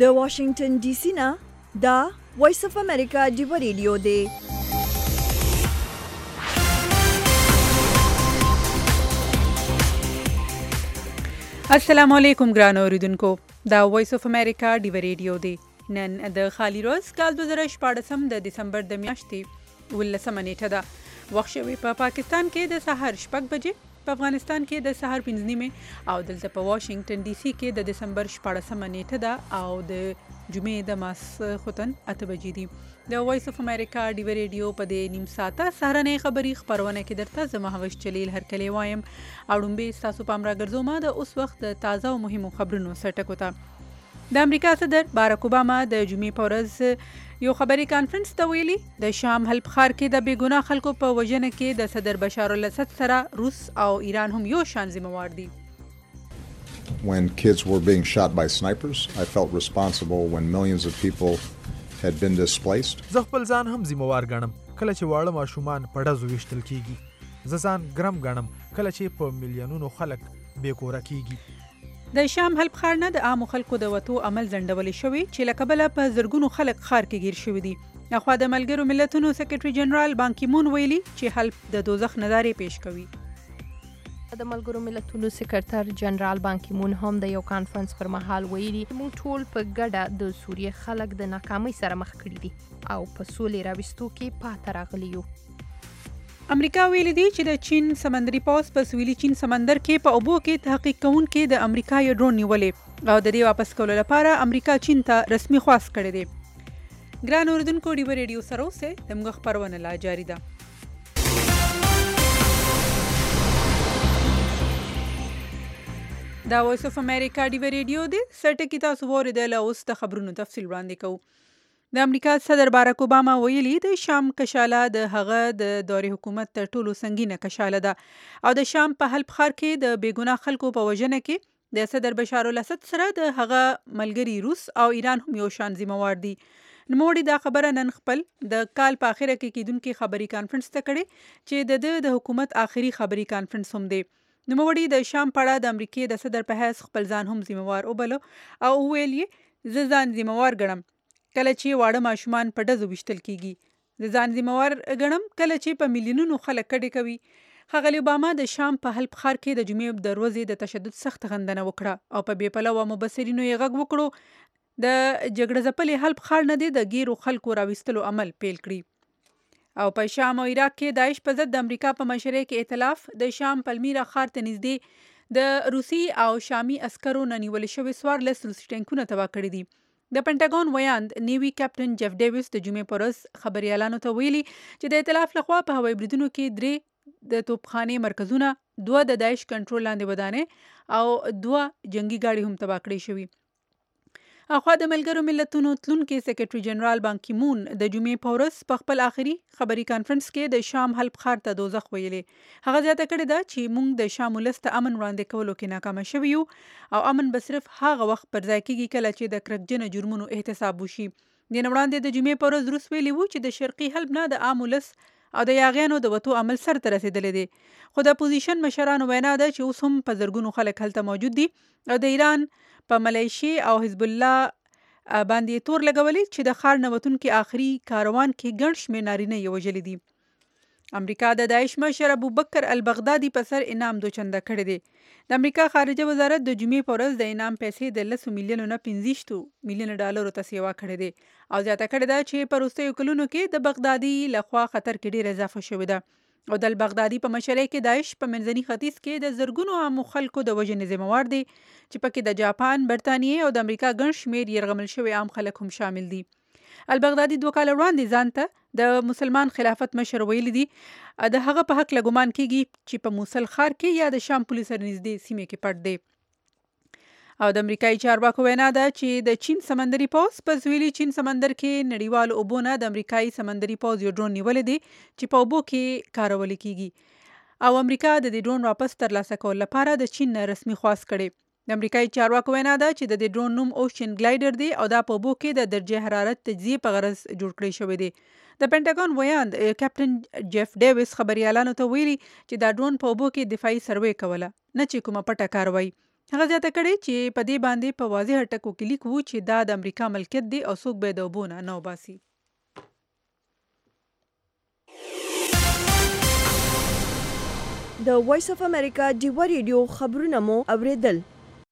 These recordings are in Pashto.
د واشنگټن ډي سي نه دا وایس اف امریکا ډیو ریډیو دی. السلام علیکم ګرانو اوریدونکو، دا وایس اف امریکا ډیو ریډیو دی. نن د خالی روز کال 2014 د دسمبر د میاشتې 19 نیټه ده. وخت شوی په پاکستان کې د سحر 6 بجې، په افغانستان کې د سحر 5 نیمه او دلته په واشنگټن ډي سي کې د دسمبر 14 نیټه ده او د جمعې د ماسخوتن 8 بجې دي. د وایس اف امریکا ډیو ریډیو په د نیم ساعته سهارنۍ خبري خبرونه کې درته زما هوس چلیل هرکلی وایم او ډومبه تاسو پام راګرځوم د اوس وخت د تازه او مهمو خبرونو سرټکو ته. د امریکا صدر باراک اوباما د جمعې په ورځ یو خبري کانفرنس ته ویلي د شام حلب ښار کې د بیګناه خلکو په وژنه کې د صدر بشار الاسد سره روس او ایران هم یو شان ذمہوار دي. When kids were being shot by snipers, I felt responsible when millions of people had been displaced. زه خپل ځان هم ذمہوار ګڼم کله چې واړه ماشومان په ډزو ویشتل کیږي. زه ځان ګرم ګڼم کله چې په میلیونونو خلک بې کوره کیږي. د شام حلب ښار نه د عامو خلکو د وتو عمل ځنډولې شوی چې له کبله په زرګونو خلک ښار کې گیر شوي دي. اخوا د ملګرو ملتونو سیکریټري جنرال بان کی مون ویلي چې حلب د دوزخ نظارې پیش کوي. د ملګرو ملتونو سیکریټر جنرال بان کی مون هم د یو کانفرنس پر مهال ویلي موږ ټول په ګډه د سوریې خلک د ناکامۍ سره مخ کړي دي او په سولې راوستو کې پاتې راغلي یو. امریکا ویلي دی چې د چین سمندري پوځ په سویلي چین سمندر کې په اوبو کې تحقیق کوونکي د امریکا یو ډرون نیولې او د دې واپس کولو لپاره امریکا چین ته رسمي خواست کړی دی. ګران اوریدونکو، ډیو ریډیو سره اوسئ، زموږ خبرونه لا جاری ده. دا وایس اف امریکا ډیو ریډیو دی. سرټکی تاسو واوریدل، اوس د خبرونو تفصیل وړاندې کوو. د امریکا صدر باراک اوباما ویلي د شام کشاله د هغه د دورې حکومت تر ټولو سنگینه کشاله ده او د شام په حلب ښار کې د بیګناه خلکو په وژنه کې د صدر بشار الاسد سره د هغه ملګری روس او ایران هم یو شان ذمہوار دي. نوموړي دا خبره نن خپل د کال په اخره کې کیدونکي خبري کانفرنس ته کړې چې د حکومت آخري خبري کانفرنس هم دی. نوموړي د شام په اړه د امریکای د صدر په حیث خپل ځان هم ذمہوار وبلو او ویل یې زه ځان ذمہوار ګڼم کله چې واړه ماشومان په ډزو ویشتل کیږي. د ځان ذمہوار ګڼم کله چې په میلیونونو خلک کډې کوي. ښاغلي اوباما د شام په حلب ښار کې د جمعې د ورځې د تشدد سخت غندنه وکړه او په بې پلوه مبصرینو یې غږ وکړو د جګړه ځپلې حلب ښار نه د ګیرو خلکو راویستلو عمل پیل کړي او په شام او عراق کې داعش په ضد د امریکا په مشرۍ کې ائتلاف د شام پلمیرا ښار ته نږدې د روسي او شامي عسکرو نه نیول شوي 14 روسي ټانکونه تباه کړي دي. د پنټاګون ویاند نیوي کیپټن جف ډیویس د جمعې په ورځ خبريالانو ته ویلي چې د ائتلاف لخوا په هوایي بریدونو کې 3 د توپخانې مرکزونه، 2 د داعش کنټرول لاندې ودانې او 2 جنگي ګاډي هم تباه کړې شوي. اخوا د ملګرو ملتونو تلونکي سیکریټري جنرال بان کی مون د جمعې په ورځ په خپل آخري خبري کانفرنس کې د شام حلب ښار ته دوزخ ویلې. هغه زیاته کړې ده چې موږ د شام ولس ته امن وړاندې کولو کې ناکام شوي یو او امن به صرف هغه وخت پر ځای کېږي کله چې د کرکجن جرمونو احتساب وشي. د وړاندې د جمعې په ورځ روس ویلي وو چې د شرقي حلب نه د عام ولس او د یاغیانو د وتو عمل سر ته رسیدلې دي. خو د اپوزیشن مشرانو وینا ده چې اوس هم په زرګونو خلک هلته موجود دي او د ایران په ملیشي او حزب الله باندې تور لګولي چې د ښار نوتونکو آخري کاروان کې ګڼ شمېر نارینه یې وژلي دي. امریکا د داعش مشر ابوبکر البغدادي په سر انعام دوچنده کړی دی. د امریکا خارجه وزارت د جمعې په ورځ د انعام پیسې د 10 میلیونو نه 15 میلیونه ډالرو ته سیوا کړې دي او زیاته کړې ده چې په وروستیو کلونو کې د بغدادي لخوا خطر کې ډېر اضافه شوې ده او د البغدادي په مشرۍ کې داعش په منځني ختیځ کې د زرګونو عامو خلکو د وژنې ذمہوار دي چې پکې د جاپان، برتانیې او د امریکا ګڼ شمېر یرغمل شوي عام خلک هم شامل دي. البغدادي 2 کال وړاندې ځان ته د مسلمان خلافت مشر ویلي دي د هغه په حق لګومان کیږي چې په موصل ښار کې یا د شام پولیس سره نږدې سیمې کې پټ دی. او د امریکایي چارواکو وینا ده چې د چین سمندري پوځ په سویلي چین سمندر کې نړیوال اوبو نه د امریکایي سمندري پوځ یو ډرون نیولې دی چې په اوبو کې کارول کیږي او امریکا د دې ډرون واپس ترلاسه کول لپاره د چین نه رسمي خواست کړي. د امریکایي چارواکو وینا ده چې د دې ډرون نوم اوشن ګلایډر دی او دا په اوبو کې د درجه حرارت تجزیه په غرض جوړ کړی شوی دی. د پنټاګون ویاند کیپټن جف ډیویس خبريالانو ته ویلي چې دا ډرون په اوبو کې دفاعي سروې کوله، نه چې کومه پټه کاروي. هغه زیاته کړې چې په دې باندې په واضح ټکو کې لیکو چې دا د امریکا ملکیت دی او څوک به د اوبو نه وباسي. د وایس اف امریکا ډیوه ریډیو خبرونه مو اوریدل.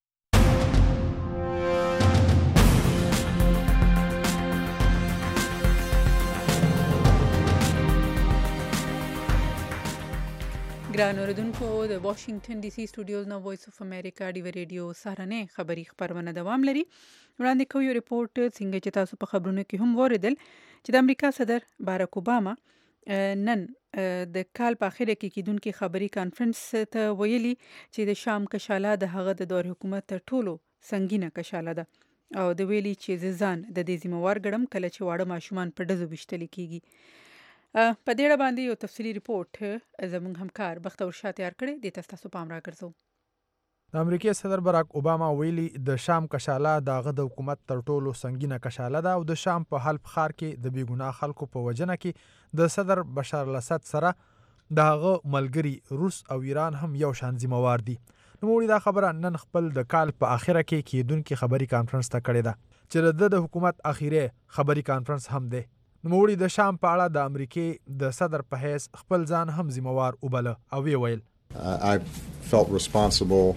ګران اوریدونکو د واشنگټن ډي سي سټوډیوز نو وایس اف امریکا ډیوه ریډیو سهارنې خبری خبرونه دوام لري. وړاندې کوي ریپورت څنګه چې تاسو په خبرونو کې هم وریدل چې د امریکا صدر باراک اوباما نن د کال په اخر کې کیدونکو خبري کانفرنس ته ویلي چې د شام کشاله د هغه د دور حکومت تر ټولو سنگینه کشاله ده او د ویلي چې ځان د دې ذمہوار ګڼم کله چې واړه ماشومان په ډزو وشتل کیږي. په دې اړه باندې یو تفصیلی ریپورت زموږ همکار بختور شاه تیار کړی دی، تاسو پام راګرځو. د امریکای صدر باراک اوباما ویلي د شام کشاله دغه د حکومت تر ټولو سنگینه کشاله ده او د شام په حلب ښار کې د بیګناه خلکو په وجنه کې د صدر بشار الاسد سره دغه ملګری روس او ایران هم یو شان ذمہوار دي. نوموړي دا خبره نن خپل د کال په اخره کې کیدونکو خبري کانفرنس ته کړې ده چې د حکومت اخیری خبري کانفرنس هم ده. نوموړي د شام په اړه د امریکای د صدر په حیث خپل ځان هم ذمہوار وبله او ویل I felt responsible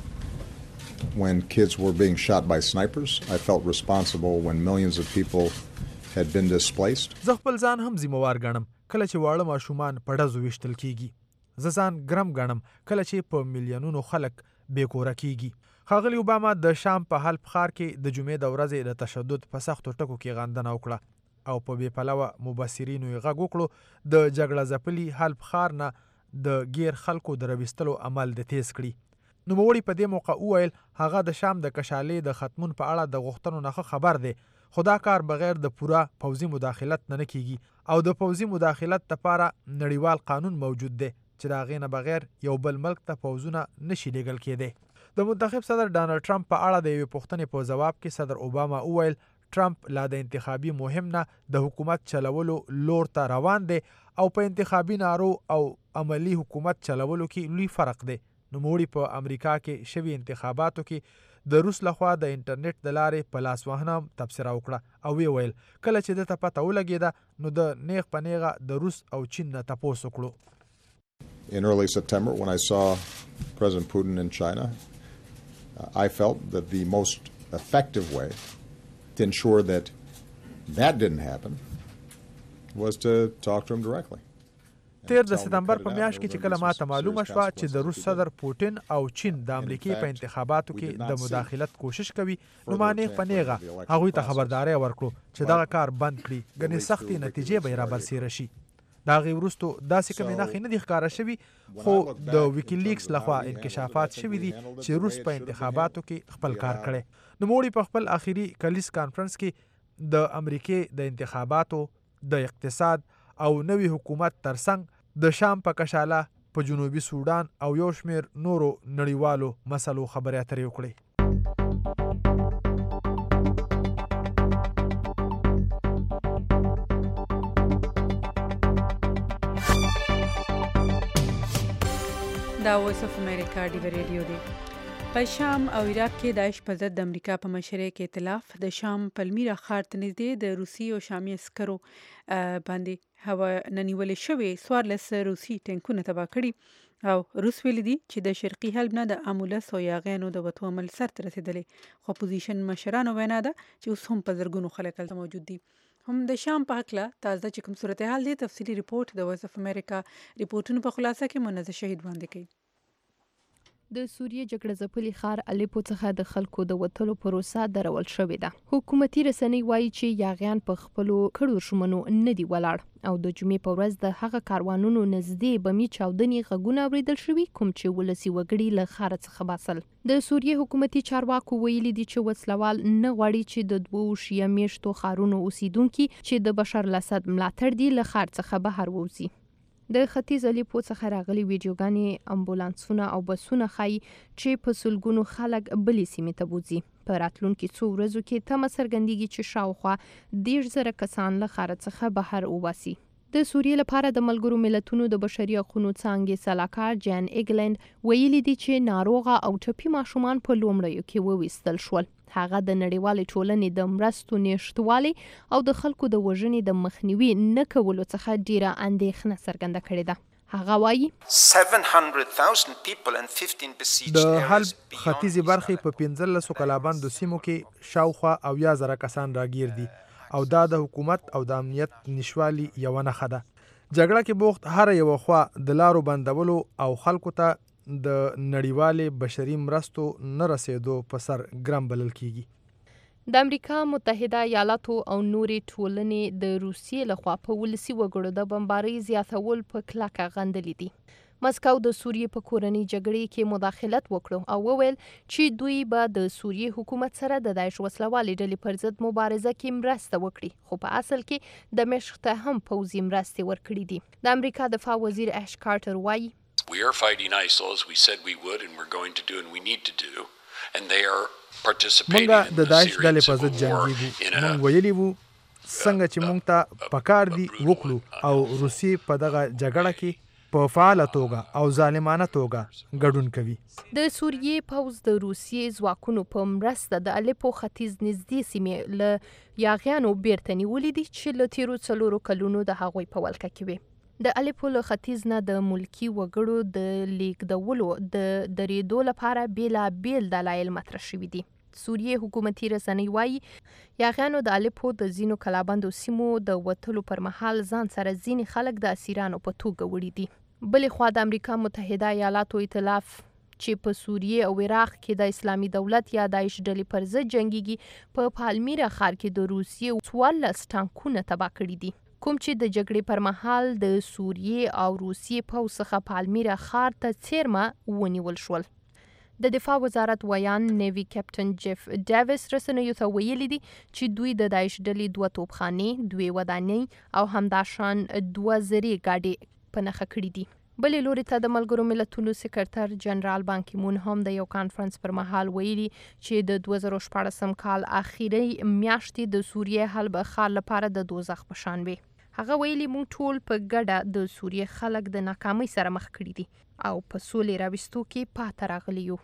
when kids were being shot by snipers. I felt responsible when millions of people had been displaced. زه خپل ځان هم ذمہوار ګڼم کله چې واړه ماشومان په ډزو وشتل کیږي. زه ځان ګرم ګڼم کله چې په میلیونونو خلک بې کوره کیږي. ښاغلي اوباما د شام په حلب ښار کې د جمعې د ورځې د تشدد په سختو ټکو کې غندنه وکړه او په بې پلوه مبصرینو یې غږ وکړو د جګړه ځپلي حلب ښار نه د غیر خلکو د راویستلو عمل د تیز کړي. نوموړي په دې موقع وویل هغه د شام د کشالې د ختمون په اړه د غوښتنو نه خبر دی، خو دا کار بغیر د پوره پوځي مداخلت نه کیږي او د پوځي مداخلت لپاره نړیوال قانون موجود دی چې د هغې نه بغیر یو بل ملک ته پوځونه نشي لیږل کېدی. د منتخب صدر ډانلډ ټرمپ په اړه د یوې پوښتنې په ځواب کې صدر اوباما وویل ټرمپ لا د انتخابي مهم نه د حکومت چلولو لور ته روان دی او په انتخابي نارو او عملی حکومت چلولو کې لوی فرق دی. نوموړي په امریکا کې شوي انتخاباتو کې د روس لخوا د انټرنیټ د لارې په لاسوهنه تبصره وکړه او ویل کله چې د ته پته ولګېده نو د نیغ په نیغه د روس او چین نه تپوس وکړو. In early September, when I saw President Putin in China, I felt that the most effective way to ensure that didn't happen was to talk to him directly. تیر د ستمبر په میاشت کې چې کله ماته معلومه شوه چې د روس صدر پوتین او چین د امریکای په انتخاباتو کې د مداخلت کوشش کوي نو ما نیغ په نیغه هغوی ته خبرداری ورکړو چې دغه کار بند کړي، ګنې سختې نتیجې به یې رابرسېره شي. د هغې وروستو داسې کومې نښې نه دي ښکاره شوي، خو د ویکیلیکس لخوا انکشافات شوي دي چې روس په انتخاباتو کې خپل کار کړی. نوموړي په خپل اخیری کلیز کانفرنس کې د امریکای د انتخاباتو، د اقتصاد او نوي حکومت ترڅنګ د شام په کشاله، په جنوبي سودان او یو شمیر نورو نړیوالو مسلو خبرې اترې وکړې. دا وایس اف امریکا ډیوه ریډیو دی. په شام او عراق کې داعش په ضد د امریکا په مشرۍ کې ائتلاف د شام پلمیرا ښار ته نږدې د روسي او شامي عسکرو باندې هوا ننیولې شوې 14 روسي ټینکونه تباه کړي او روس ویلي دي چې د شرقي حلب نه د امولس او یاغیانو د وتو عمل سرته رسېدلې، خو اپوزیشن مشرانو وینا ده چې اوس هم په زرګونو خلک هلته موجود دي. هم د شام په هکله تازه چې کوم صورتحال دی تفصیلي ریپورت د وایس اف امریکا ریپورټونو په خلاصه کې منزه شهید وړاندې کوي. د سوریه جګړه ځپلي ښار الیپو څخه د خلکو د وتلو پروسه درول شوې ده. حکومتي رسنۍ وایي چې یاغیان په خپلو کړو شمنو نه دی ولاړ او د جمعې په ورځ د هغه کاروانونو نږدې بمي چاودنې غږونه اورېدل شوي کوم چې ولسي وګړي له ښاره څخه باسل. د سوریه حکومتي چارواکو ویلي دي چې وسلوال نه غواړي چې د 2 شیعه میشتو ښارونو اوسیدونکي چې د بشار الاسد ملاتړ دي له ښار څخه بهر ووځي. د ختیځ الیپو څخه راغلي ویډیوګانې امبولانسونه او بسونه ښایي چې په سلګونو خلک بلې سیمې ته بوځي. په راتلونکي څو ورځو کې تمه څرګندېږي چې شاوخوا 10,000 کسان له ښاره څخه بهر وباسي. د سوریې لپاره د ملګرو ملتونو د بشري حقوقو څانګې سلاکار جان ایګلند ویلي دي چې ناروغه او ټپي ماشومان په لومړیو کې وویستل شول. هغه د نړیوالې ټولنې د مرستو نشتوالي او د خلکو د وژنې د مخنیوي نه کولو څخه ډیره اندېښنه څرګنده کړې ده. هغه وایي 700,000 people in 15 besieged د areas حلب beyond ختیځې برخې په 15 کلابندو سیمو کې شاوخوا 80,000 کسان راګیر دي او دا د حکومت او د امنیت نشوالي یوه نښه ده. جګړه کې بوخت هر یوه خوا د لارو بندولو او خلکو ته د نړیوالې بشري مرستو نه رسېدو په سر ګرم بلل کیږي. د امریکا متحده ایالاتو او نورې ټولنې د روسیې لخوا په ولسي وګړو د بمبارۍ زیاتول په کلکه غندلي دي. مسکو د سوریې په کورنۍ جګړې کې مداخلت وکړو او وویل چې دوی به د سوریې حکومت سره د داعش وسلوالې ډلې پر ضد مبارزه کې مرسته وکړي، خو په اصل کې دمشق ته هم پوځي مرستې ورکړي دي. د امریکا دفاع وزیر اش کارټر وایي We are fighting ISIL as we said we would and we're going to do and we need to do. And they are participating مونږ in د the داعش Syrian ډلې په civil ضد war جنګیږو. in a مونږ ویلي وو څنګه چې مونږ ته پکار دي وکړو او روسي په دغه جګړه کې په فعاله توګه او ظالمانه توګه ګډون کوي. د سوریې پوځ د روسیې ځواکونو په مرسته د الیپو ختیځ نږدې سیمې له یاغیانو بیرته نیولې دي چې له تیرو 4 کلونو د هغوی په ولکه کې وي. د الیپو له ختیځ نه د ملکی وګړو د لیږدولو د درېدو لپاره بیلابیل دلایل مطرح شوي دي. سوریې حکومتي رسنۍ وایي یاغیانو د الیپو د ځینو کلابندو سیمو د وتلو پر مهال ځان سره ځینې خلک د اسیرانو په توګه وړي دي. بلې خوا د امریکا متحده ایالاتو ائتلاف چې په سوریې او عراق کې د اسلامي دولت یا داعش ډلې پر ضد جنګیږي په پالمیرا ښار کې د روسیې 14 ټانکونه تباه کړي دي، کوم چې د جګړې پر مهال د سوریې او روسیې پوځ څخه پالمیرا ښار ته څیرمه ونیول شول. د دفاع وزارت ویان نیوی کپټن جیف ډیویس رسنیو ته ویلي دي چې دوی د داعش ډلې 2 توپخانې، 2 ودانۍ او همداشان 2 زرې ګاډي په نښه کړي دي. بلې لوري ته د ملګرو ملتونو سکرټر جنرال بان کی مون هم د یو کانفرنس پر مهال ویلي چې د 2014 کال اخیری میاشتې د سوریې حلب ښار لپاره د دوزخ په شان وي. هغه ویلي مونږ ټول په ګډه د سوریې خلک د ناکامۍ سره مخ کړي دي او په سولې راوستو کې پاتې راغلي یو.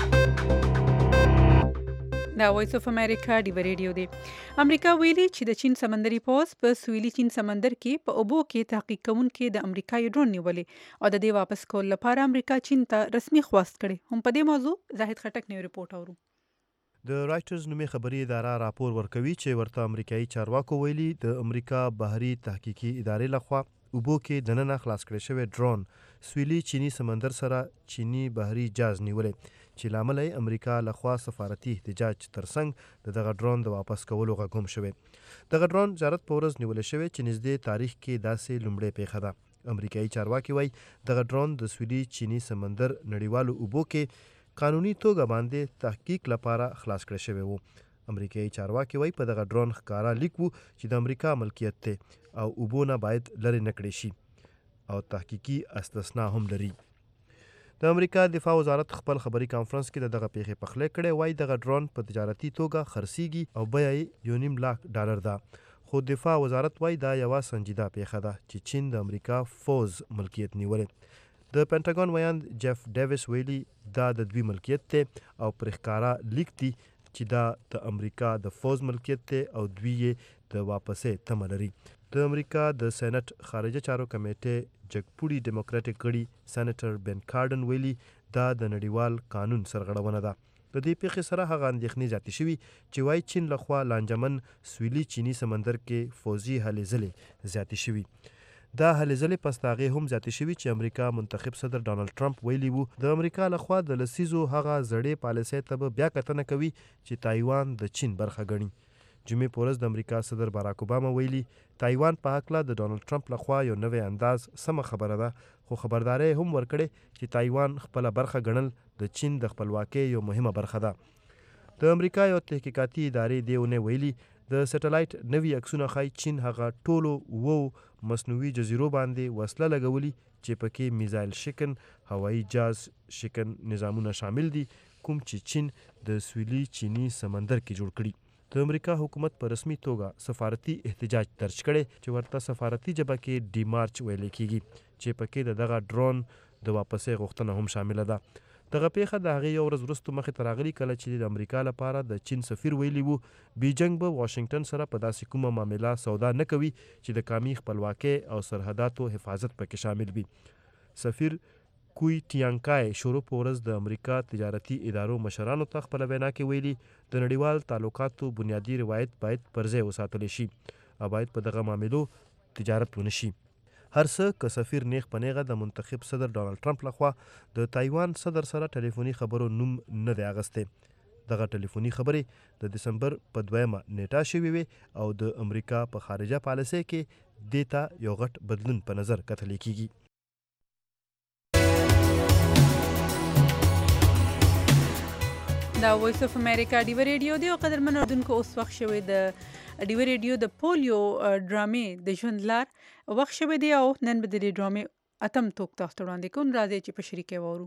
دا وایس اف امریکا دی ریډیو دی. امریکا ویلي چې د چین سمندري پوځ په سویلي چین سمندر کې په اوبو کې تحقیق کوونکي د امریکا یو ډرون نیولې او د دې واپس کول لپاره امریکا چین ته رسمي خواست کړي. هم په دې موضوع زاهد خټک نوی رپورټ اورو. د رایټرز نومي خبري اداره راپور ورکوي چې ورته امریکایي چارواکو ویلي د امریکا بحري تحقیقي ادارې لخوا اوبو کې دننه خلاص کړی شوی ډرون سویلي چینی سمندر سره چینی بحري جاز نیولې چې لامل یې امریکا لخوا سفارتي احتجاج ترڅنګ دغه ډرون د واپس کولو غږ هم شوی. دغه ډرون زیارت په ورځ نیول شوی چې نږدې تاریخ کې داسې لومړی پیښه ده. امریکایي چارواکي وایي دغه ډرون د سویلي چینی سمندر نړیوالو اوبو کې قانوني توګه باندې تحقیق لپاره خلاص کړی شوی وو. امریکایي چارواکي وایي په دغه ډرون ښکارا لیک وو چې د امریکا ملکیت دی او اوبو نه باید لرې نه کړی شي او تحقیقي استثنا هم لري. د امریکا دفاع وزارت خپل خبري کانفرنس کې دغه پیښې پخلی کړی وایي دغه ډرون په تجارتي توګه خرڅیږي او بیه یې $1.5 لاک ده. خو دفاع وزارت وایي دا یوه سنجیده پیښه ده چې چین د امریکا فوز ملکیت نیولې. د پینټاګون ویان جیف ډیویس ویلي دا د دوی ملکیت دی او پر ښکارا لیک دی چې دا د امریکا د فوز ملکیت دی او دوی یې د واپسې تمه لري. د امریکا د سېنات خارجه چارو کمیټې جګپوړي ډیموکراټیک غړي سېنیټر بن کارډن ویلي دا د نړیوال قانون سرغړونه ده. د دې پیښې سره هغه اندېښنې زیاتې شوي چې وایي چین لخوا لانجمن سویلي چینی سمندر کې فوزي هلې ځلې زیاتې شوي. دا هلې ځلې پس د هغې هم زیاتې شوي چې امریکا منتخب صدر ډانلډ ټرمپ ویلي وو د امریکا لخوا د لسیزو هغه زړې پالیسۍ ته به بیا کتنه کوي چې تایوان د چین برخه ګڼي. جمعې په ورځ د امریکا صدر باراک اوباما ویلي تایوان په هکله د ډانلډ ټرمپ لخوا یو نوی انداز سمه خبره ده، خو خبرداری هم ورکړې چې تایوان خپله برخه ګڼل د چین د خپلواکۍ یو مهمه برخه ده. د امریکا یو تحقیقاتي ادارې دې اونۍ ویلي د سټلایټ نوي عکسونه ښایي چین هغه ټولو مصنوعي جزیرو باندې وسله لګولي چې پکې میزایل شکن، هوایي جاز شکن نظامونه شامل دي کوم چې چین د سویلي چینی سمندر کې جوړ کړي. د امریکا حکومت په رسمي توګه سفارتي احتجاج درج کړي چې ورته سفارتي ژبه کې ډي مارچ ویل کیږي چې پکې دغه ډرون د واپسې غوښتنه هم شامله ده. دغه پیښه د هغې یو ورځ وروسته مخې ته راغلي کله چې د امریکا لپاره د چین سفیر ویلي وو بیجنګ به واشنګټن سره په داسې کومه معامله سودا نه کوي چې د قومي خپلواکۍ او سرحداتو حفاظت پکې شامل وي. سفیر کوی ټیانکای شروع په ورځ د امریکا تجارتي ادارو مشرانو ته خپله وینا کې ویلي د نړیوال تعلقاتو بنیادي روایت باید پر ځای وساتلی شي او باید په دغه معاملو تجارت ونه شي. هر څه که سفیر نیغ په نیغه د منتخب صدر ډانلډ ټرمپ لخوا د تایوان صدر سره ټلیفوني خبرو نوم نه دی اغستی. دغه ټلیفوني خبرې د دسمبر په 2 نیټه شوې وې او د امریکا په خارجه پالیسۍ کې دې ته یو غټ بدلون په نظر کتلی کیږي. دا وایس اف امریکا ډیو ریډیو دی او قدرمن اردوونکو اوس وخت شوی د ډیو ریډیو د پولیو ډرامې د ژوند لار وخت شوی دی او نن به د دې ډرامې اتم توک تاسو ته وړاندې کوم. راځئ چې په شریکه واورو.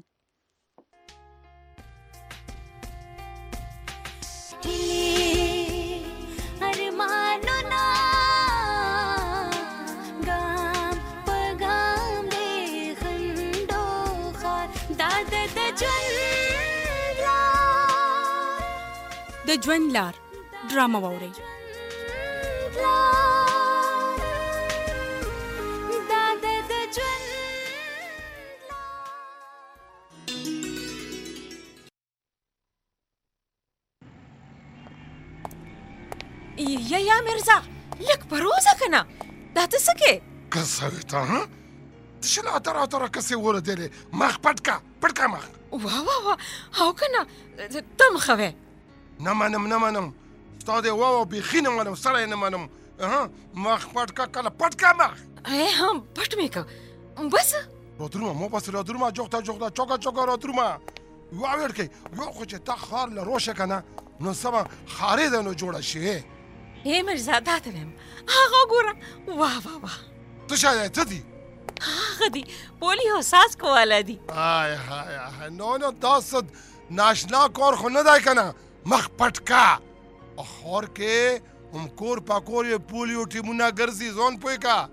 د ژوند لار ډرامه واورئ. یا مرزا لک پروزه کنه دا ته څه کې کسوي ته ها تشلا ترى کسي ورده مخ پټکا مخ وا هاو کنه تم خوي نه منم ستاده واو بخینه منم سره نه منم ها مخ پټکا کله پټکا مخ هم پټ میکا بس رودرما مو بس رودرما جوختا چوکا رودرما واو ورکه یو خو چې تا خار له روشه کنه نو سما خارې ده نو جوړه شي. مرزا دا ته ویم هغه ګوره واه ته شاید ته دي هغه دي پولیو ساس کوواله دي. های نو تاسو ناشنا کور خو نه دی کنه مخ پټکا اخور کې هم کور پاکور یې پولیو ټیمونه ګرځي ځون پوی کا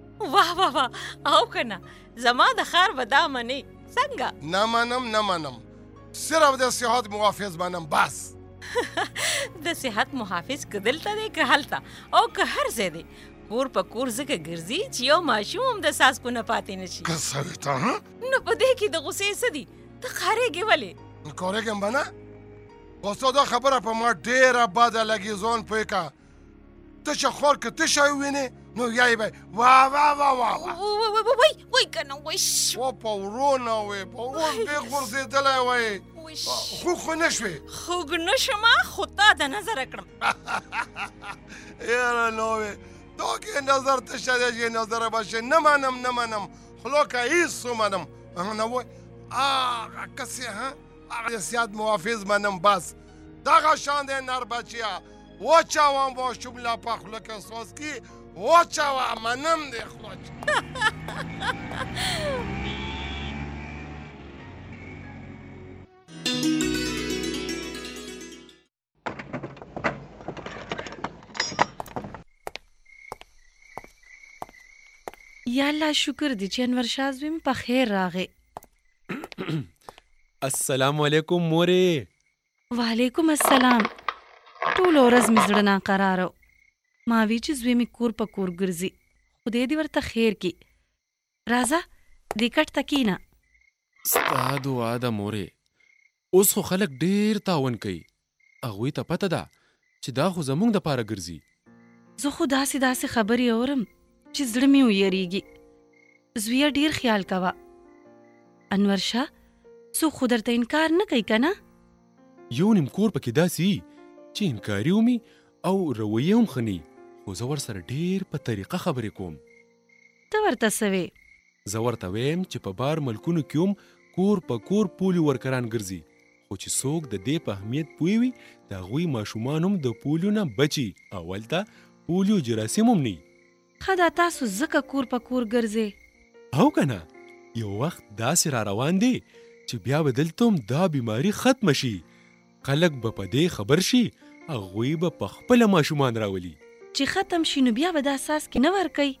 واه او کنه زما د خار ودا منی څنګه نه منم صرف د صحت محافظ منم بس. د صحت محافظ کدلته دی که هلته او که هر ځای دی کور په کور ځکه ګرځي چې یو ماشوم هم د څاڅکو نه پاتې نه شي. کسوي ته ها نو په دې کې د غصې څه دي ته خارېږې ولې کارېږم به نه اوس دا خبره په ما ډېره بده لګي ځون پوه کا ته چې خور که ته شی ووینې نو یا یې به وا وای کنه وای و په ورونه وې په ورون دې غورځېدلی وای خوږ نه شوې خوږ نه شمه خو تا د نظره کړم یاره نو وې تو کې نظر ته شده چې نظره باشه نه منم خلو که هیڅ منم نه وای آغا کسی ها آغا سیاد محافظ منم بس دغه شان دی نر بچیا وچاوم با شملا پخلو که سوز کی وچاوم منم دی خلوچ یا الله شکر دی چې انور شاه زویم په خیر راغې. السلام علیکم مورې. وعلیکم السلام. ټول ورځ مې زړه ناقراره ما وی چې زوی مې کور په کور ګرځي خدای دې ورته خیر کی. راځه دې کټ ته کېنه. ستا دعا ده مورې. اوس خو خلک ډېر تاون کوي هغوی ته پته ده چې دا خو زموږ دپاره ګرځي. زه خو داسې خبرې اورم چې زړه مې ویریږي. زویه ډیر خیال کوه. انور شاه څوک خو درته انکار نه کوي که نه؟ یو نیم کور پکې داسې چې انکاري ومي او رویې هم ښه نه خو زه ورسره ډېر په طریقه خبرې کوم. ته ورته څه وې؟ زه ورته ویم چې په بار ملکونو کې هم کور په کور پولیو ورکران ګرځي خو چې څوک د دې په اهمیت پوه وي د هغوی ماشومان هم د پولیو نه بچي او هلته پولیو جراثیم هم نه. ښه دا تاسو ځکه کور په کور ګرځئ. او که نه یو وخت داسې را روان دی چې بیا به دلته هم دا بیماري ختمه شي خلک به په دې خبر شي هغوی به په خپله ماشومان راولي. چې ختم شي نو بیا به دا څاڅکي نه ورکوي؟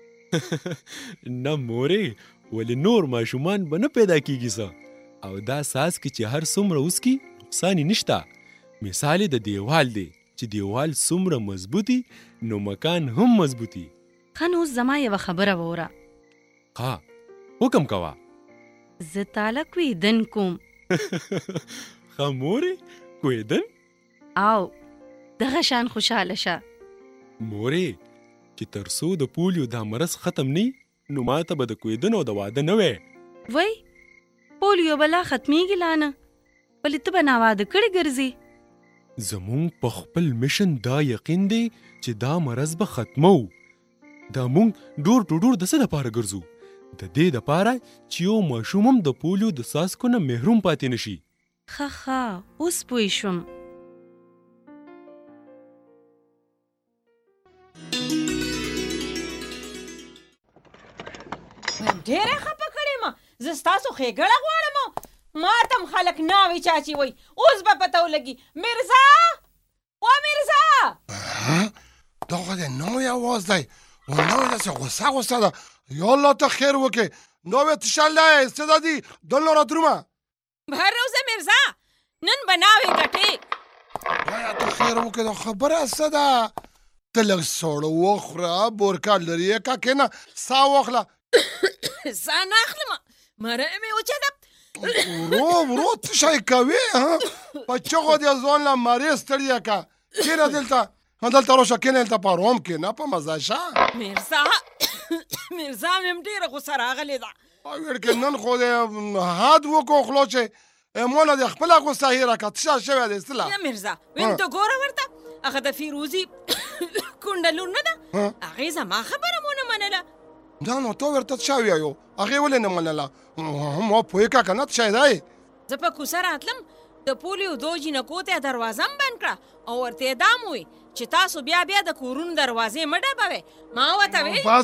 نه مورې، ولې نور ماشومان به نه پیدا کیږي څه، او دا څاڅکي چې هر څومره وڅکي نقصان یې نشته. مثال د دیوال دی چې دیوال څومره مضبوطي نو مکان هم مضبوطي. ښه نو اوس زما یوه خبره واوره. ها حکم کوه. زه تاله کویدن کوم. ښه مورې، کویدن؟ او دغه شان خوشحاله شه مورې، چې تر څو د پولیو دا مرض ختم نی نو ما ته به د کویدن او د واده نه وی. وای پولیو به لا ختمیږي لا نه، ولې ته به ناواده کړې ګرځې؟ زمونږ په خپل میشن دا یقین دی چې دا مرض به ختمو. دا مونږ ډور ټو ډور د څه دپاره ګرځو؟ د دې دپاره چې یو ماشوم هم د پولیو د څاڅکو نه محروم پاتې نشي. ښه اوس پوه شوم. ډېره خفه کړې ما، زه ستاسو ښېګړه غواړم. ما ته هم خلک ناوې چاچي وایي، اوس به پته ولګي. میرزا وا میرزا! دا خو د نوی اواز دی، و نوی داسې غوسه ده. یا الله ته خیر وکړې. نوی تشلی څه ده دي دلته راترومه. بهر روزه میرزا، نن به ناوې ګټې. وایا ته خیر وکړې، دا خبره څه ده؟ ته لږ سوړه وخوره، بورکا لرې که کېنه ساه واخله. ساه نه اخلم، مره مې وچه ده. ورو څه شی کوې؟ په چغو دې ځان له مرې ستړیه که. کېنه دلته راشه، کېنه دلته په آرام کېنه، په مزه شه. میرزا مې هم ډېره غوسه راغلې ده. ویل کې نن خو دې حد وکړو خلو چې مولا دې خپله غوسه هېره کړه. څه شی شوی دی ستله؟ یا میرزا ویم ته ګوره ورته، هغه د فیروزي کونډه لور نه ده، هغې زما خبره مو نه منله. دا نو ته ورته څه وایو؟ هغې ولې نه منله؟ ما پوهېږه که نه څه شی دی؟ زه په کوڅه راتلم، د پولیو دو جینکو ته دروازه هم بند کړه او ورته یې دا مو وی چې تاسو بیا د کورونو دروازې مه ډبوئ. ما ورته وی بس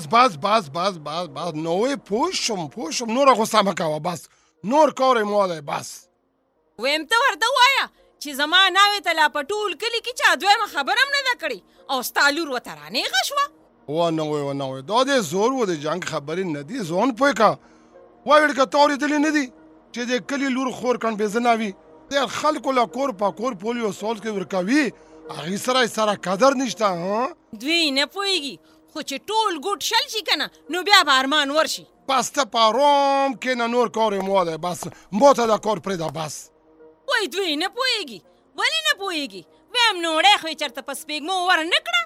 نو وی پوه شم نوره غوسه مه کوه، بس نور کار یې مو دی. بس ویم ته ورته ووایه چې زما ناوې ته لا په ټول کلي کې چا دویمه خبره هم نه ده کړې او ستا لور ورته رانېغه شوه. ونه وی دا دې زور و د جنګ خبرې نه دي، ځان پوه که. وایې که ته اورېدلې نه دي چې د کلي لور خور کنډبېزنه وي، د خلکو له کور په کور پولیو سول کې ورکوي، هغې سره قدر نشته. دوی نه پوهېږي، خو چې ټول ګوټ شل شي که نه نو بیا به ارمان ورشي. بس ته په آرام کښېنه، نور کار یې مو دی. بس ما ته دا کار پرېږده. بس وایي دوی نه پوهېږي. ولې نه پوهېږي؟ ویم نوړی خو یې چېرته په سپېږمو ور نه کړه.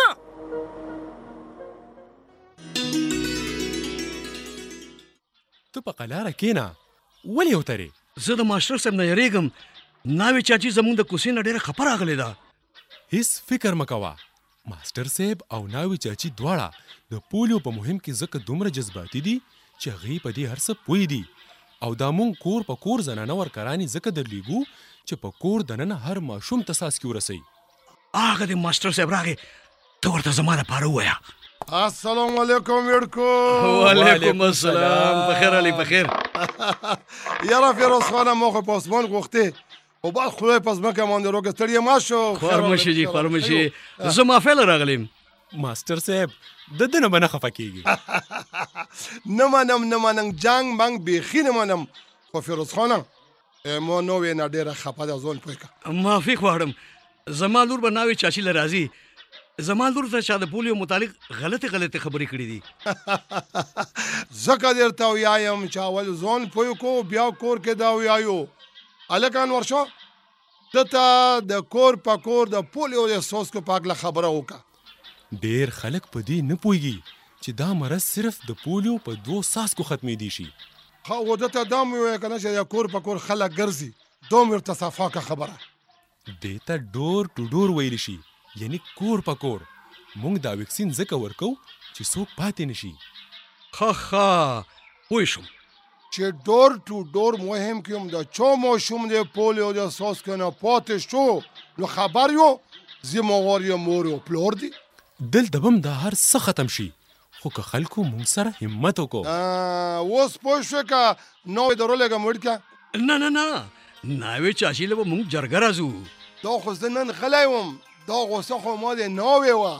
ته په قلاره کېنه، ولې وترې؟ زه د ماسټر صاحب نه یریږم. ناوې چاچي زمونږ د کوڅې نه ډېره خفه راغلې ده. هیڅ فکر مه کوه، ماسټر صاحب او ناوې چاچي دواړه د پولیو په مهم کې ځکه دومره جذباتي دي چې هغې په دې هر څه پوه دي. او دا مونږ کور په کور زنانه ورکرانې ځکه درلیږو چې په کور دننه هر ماشوم ته څاڅکي ورسوي. هغه د ماسټر صاحب راغی، ته ورته زما دپاره ووایه. السلام علیکم ویړکو. وعلیکم السلام. بخیر علي بخیر. یاره فیروز خانه ما خو په اسمان غوښتې او بعد خدای په ځمکه باندې روږه ستړی ما شو. خوار مشي جي، خوار مشي. زه مافیله راغلم. ماسټر صاحب د ده نه به نه خفه کېږي. نه منم جنګ منګ بیخي نه منم، خو فیروز خانه ما نوې نه ډېره خفه ده، ځان پوه کړه. معافي غواړم، زما لور به ناوې چاچي له راځي. زما لور ته چا د پولیو متعلق غلطې خبرې کړې دي. ځکه درته ویایم چې اول ځان پوه کړو بیا کور کې دا ویایو. هلکان ورشه دته د کور په کور د پولیو د څاڅکو په هکله خبره وکړه. ډېر خلک په دې نه پوهېږي چې دا مرض صرف د پولیو په 2 څاڅکو ختمېدی شي. ښه و دته دا مې ووایه که نه چې د کور په کور خلک ګرځي، دا مې ورته صفاکه خبره. دې ته ډور ټو ډور ویلی شي، یعنی کور په کور. مونږ دا ویکسین ځکه ورکو چې څوک پاتې نشي. ښه پوه شوم چې ډور ټو ډور مهم کوم د چا ماشوم د پولیو د څاڅکو نه پاتې شو نو خبر یو ذمهوار یې مور او پلار دي. دلته به هم دا هر څه ختم شي، خو که خلکو مونږ سره همت وکړو. اوس پوه شوې که نوې درولېږم وړکه؟ نه ناوې چاچي له به مونږ جرګه راځو. دا خو زه نن غلی وم دا غوسه خو ما د ناوې وه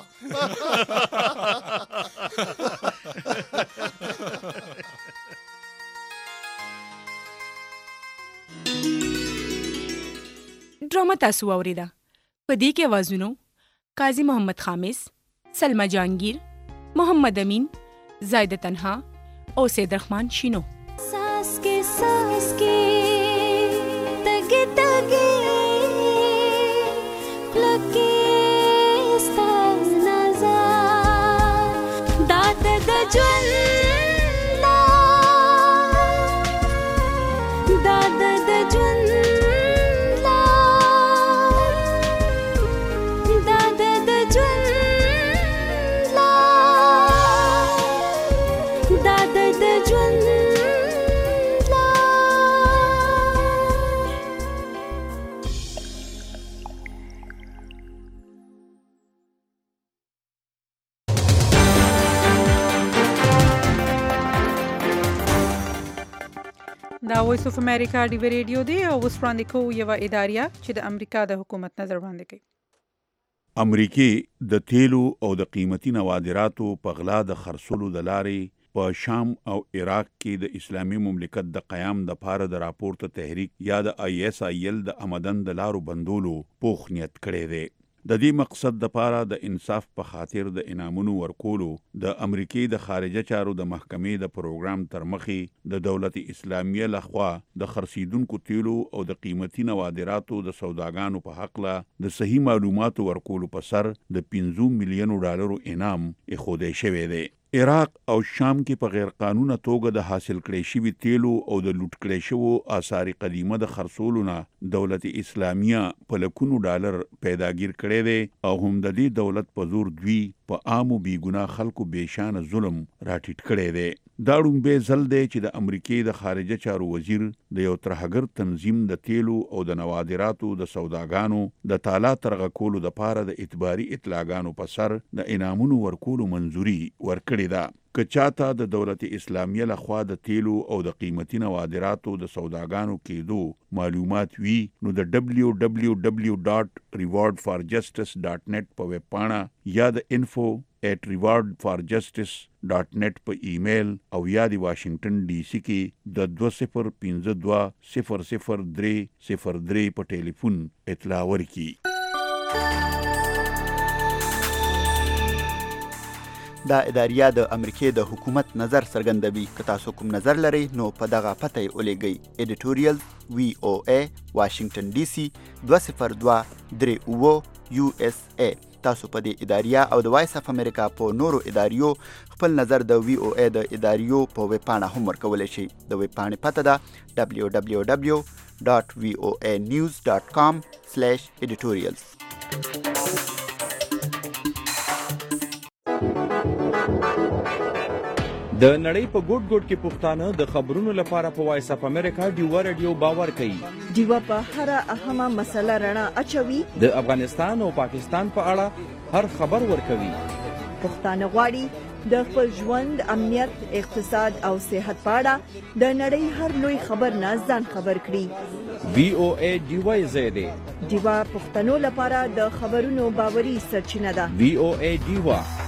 ډرامه تاسو واوریده. په دې کې اوازونو قاضي محمد خامس، سلمہ جهانگیر، محمد امین، زاید تنها او سید رحمان شینو. ساس کے تگے تگے لکے ستا نظر داد د جون داد د جون دا وایس اف امریکا ډیوی ریډیو دی او اوس وړاندې کوو یوه اداریه چې د امریکا د حکومت نظر وړاندې کوي. امریکې د تیلو او د قیمتي نوادراتو په غلا د خرڅولو د لارې په شام او عراق کې د اسلامي مملکت د قیام د پاره د راپورته تحریک یا د ISIL د آمدن د لارو بندولو پوخ نیت کړی دی. د دې مقصد د پاره د انصاف په خاطر د انعامونو ورکولو د امریکای د خارجه چارو د محکمې د پروګرام تر مخې د دولت اسلامیه لخوا د خرڅیدونکو تیلو او د قیمتي نوادراتو د سوداګانو په حق له د صحیح معلوماتو ورکولو په سر د 50 میلیون ډالرو انعام اخودې شوی دی. عراق او شام کې په غیر قانونه توګه د حاصل کړي شوی تیلو او د لوټ کړي شوو آثار قدیمه د خرڅولو نه دولت اسلامیه په لکونو ډالر پیداګیر کړي دي او هم د دې دولت په زور دوی په عامو بیګناه خلکو بېشانه ظلم راټیټ کړي دي. دا ړومبی ځل دی چې د امریکې د خارجه چارو وزیر د یو ترهګر تنظیم د تیلو او د نوادراتو د سوداګانو د تالا ترغه کولو د پاره د اعتباري اطلاعاتو په سر د انعامونو ورکولو منځوري ورکړې ده. که چاته د دولت اسلامیه لخوا د تیلو او د قیمتي نوادراتو د سوداګانو کېدو معلومات وي نو د www.rewardforjustice.net په ویب پاڼه یا د info@rewardforjustice.net په ایمیل او یا د واشنگټن ډي سي کې د 2052000303 په ټلیفون اطلاع ورکړي. دا اداریه د امریکې د حکومت نظر څرګندوي. که تاسو کوم نظر لرئ نو په دغه پته یې ولیږئ. editorial VOA Washington DC 20238 USA. تاسو په دې اداریه او د وایس اف امریکا په نورو اداریو خپل نظر د VOA د اداریو په ویب پاڼه هم ورکولی شئ. د ویب پاڼې پته ده www.voanews.com/editorials. د نړۍ په ګوټ ګوټ کې پښتانه د خبرونو لپاره په وایس اف امریکا ډیوه رادیو باور کوي. ډیوه په هر اهمه مسله رڼا اچوي. د افغانستان او پاکستان په اړه هر خبر ورکوي. پښتانه غواړي د خپل ژوند، امنیت، اقتصاد او صحت په اړه د نړۍ هر لوی خبر نه ځان خبر کړي. VOA ډیوه زیاده. ډیوه پښتنو لپاره د خبرونو باوري سرچینه ده. VOA ډیوه